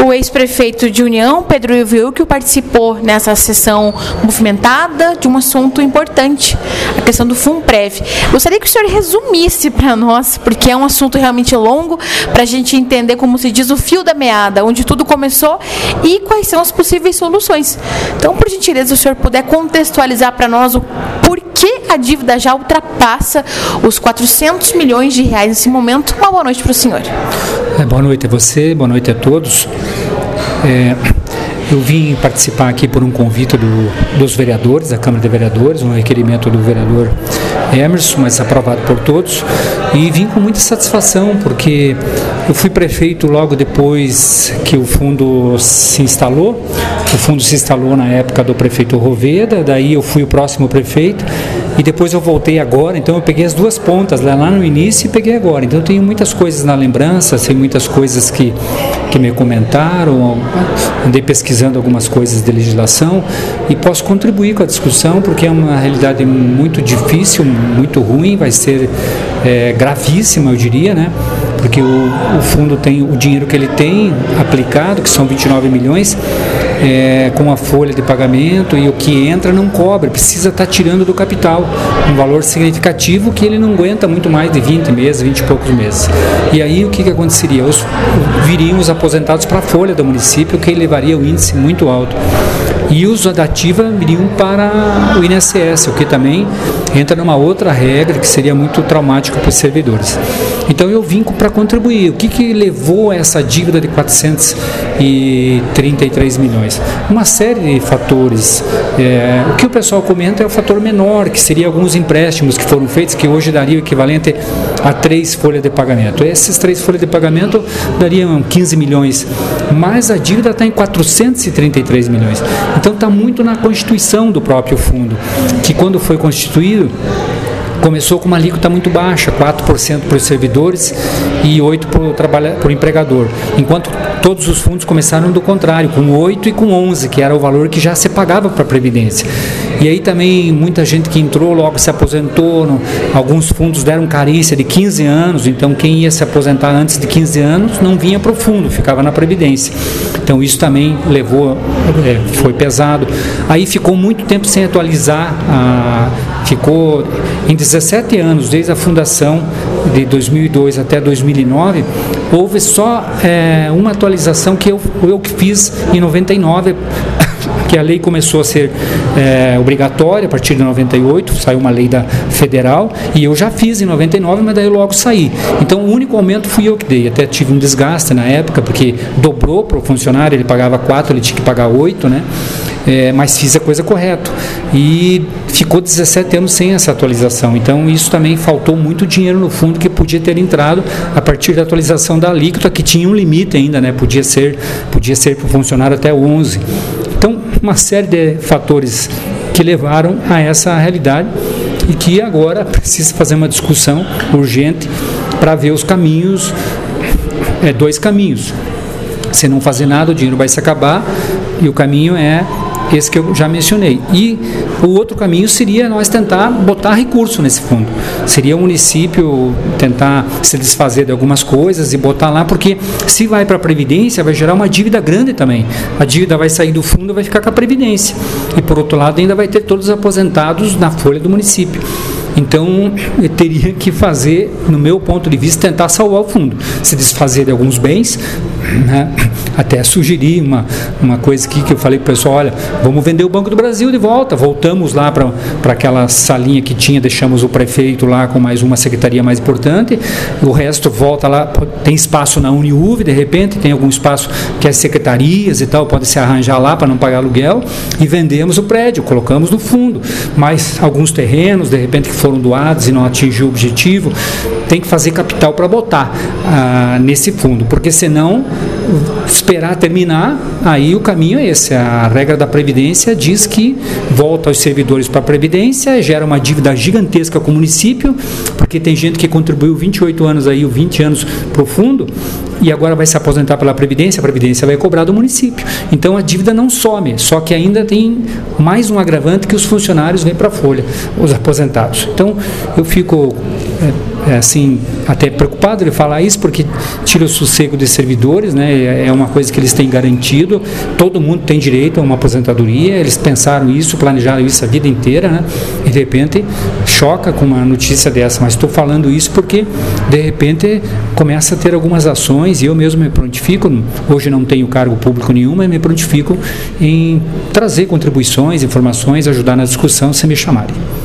O ex-prefeito de União, Pedro Wilke, participou nessa sessão movimentada de um assunto importante, a questão do Funprev. Gostaria que o senhor resumisse para nós, porque é um assunto realmente longo, para a gente entender, como se diz, o fio da meada, onde tudo começou e quais são as possíveis soluções. Então, por gentileza, se o senhor puder contextualizar para nós o porquê a dívida já ultrapassa os 400 milhões de reais nesse momento. Uma boa noite para o senhor. Boa noite a você, boa noite a todos. Eu vim participar aqui por um convite dos vereadores, da Câmara de Vereadores, um requerimento do vereador Emerson, mas aprovado por todos, e vim com muita satisfação, porque eu fui prefeito logo depois que o fundo se instalou. O fundo se instalou na época do prefeito Roveda, daí eu fui o próximo prefeito, e depois eu voltei agora, então eu peguei as duas pontas, lá no início e peguei agora. Então eu tenho muitas coisas na lembrança, tem muitas coisas que me comentaram, andei pesquisando algumas coisas de legislação e posso contribuir com a discussão, porque é uma realidade muito difícil, muito ruim, vai ser gravíssima, eu diria, né? Porque o fundo tem o dinheiro que ele tem aplicado, que são 29 milhões, com a folha de pagamento, e o que entra não cobre, precisa estar tirando do capital um valor significativo que ele não aguenta muito mais de 20 meses, 20 e poucos meses. E aí o que aconteceria? Viriam os aposentados para a folha do município, que levaria o índice muito alto. E os da ativa viriam para o INSS, o que também entra numa outra regra que seria muito traumático para os servidores. Então eu vim para contribuir. O que levou a essa dívida de 433 milhões? Uma série de fatores. O que o pessoal comenta é o fator menor, que seria alguns empréstimos que foram feitos, que hoje daria o equivalente a 3 folhas de pagamento. Esses 3 folhas de pagamento dariam 15 milhões, mas a dívida está em 433 milhões. Então está muito na constituição do próprio fundo, que quando foi constituído, começou com uma alíquota muito baixa, 4% para os servidores e 8% para o empregador, enquanto todos os fundos começaram do contrário, com 8% e com 11%, que era o valor que já se pagava para a Previdência. E aí também muita gente que entrou logo se aposentou, alguns fundos deram carência de 15 anos, então quem ia se aposentar antes de 15 anos não vinha para o fundo, ficava na Previdência. Então isso também foi pesado. Aí ficou muito tempo sem atualizar, ficou em 17 anos, desde a fundação de 2002 até 2009, houve só uma atualização que eu fiz em 99, que a lei começou a ser obrigatória a partir de 98, saiu uma lei da federal, e eu já fiz em 99, mas daí eu logo saí. Então o único aumento fui eu que dei, até tive um desgaste na época, porque dobrou para o funcionário, ele pagava 4, ele tinha que pagar 8, né? Mas fiz a coisa correta, e ficou 17 anos sem essa atualização. Então isso também faltou muito dinheiro no fundo, que podia ter entrado a partir da atualização da alíquota, que tinha um limite ainda, né? Podia ser para o funcionário até 11. Então, uma série de fatores que levaram a essa realidade, e que agora precisa fazer uma discussão urgente para ver os caminhos, 2 caminhos. Se não fazer nada, o dinheiro vai se acabar, e o caminho é esse que eu já mencionei. E o outro caminho seria nós tentar botar recurso nesse fundo. Seria o município tentar se desfazer de algumas coisas e botar lá, porque se vai para a Previdência, vai gerar uma dívida grande também. A dívida vai sair do fundo e vai ficar com a Previdência. E por outro lado, ainda vai ter todos os aposentados na folha do município. Então, eu teria que fazer, no meu ponto de vista, tentar salvar o fundo, se desfazer de alguns bens, né? Até sugerir uma coisa aqui que eu falei para o pessoal: olha, vamos vender o Banco do Brasil de volta. Voltamos lá para aquela salinha que tinha, deixamos o prefeito lá com mais uma secretaria mais importante, o resto volta lá, tem espaço na Uniuv, de repente, tem algum espaço que as secretarias e tal, pode se arranjar lá para não pagar aluguel, e vendemos o prédio, colocamos no fundo. Mas alguns terrenos, de repente, que foram doados e não atingiu o objetivo, tem que fazer capital para botar nesse fundo, porque senão esperar terminar, aí o caminho é esse. A regra da Previdência diz que volta os servidores para a Previdência, gera uma dívida gigantesca com o município, porque tem gente que contribuiu 28 anos aí, 20 anos para o fundo, e agora vai se aposentar pela Previdência, a Previdência vai cobrar do município. Então a dívida não some, só que ainda tem mais um agravante, que os funcionários vêm para a folha, os aposentados. Então eu fico assim, até preocupado de falar isso, porque tira o sossego de servidores, né? É uma coisa que eles têm garantido, todo mundo tem direito a uma aposentadoria, eles pensaram isso, planejaram isso a vida inteira, né? E de repente choca com uma notícia dessa, mas estou falando isso porque de repente começa a ter algumas ações, e eu mesmo me prontifico, hoje não tenho cargo público nenhum, mas me prontifico em trazer contribuições, informações, ajudar na discussão se me chamarem.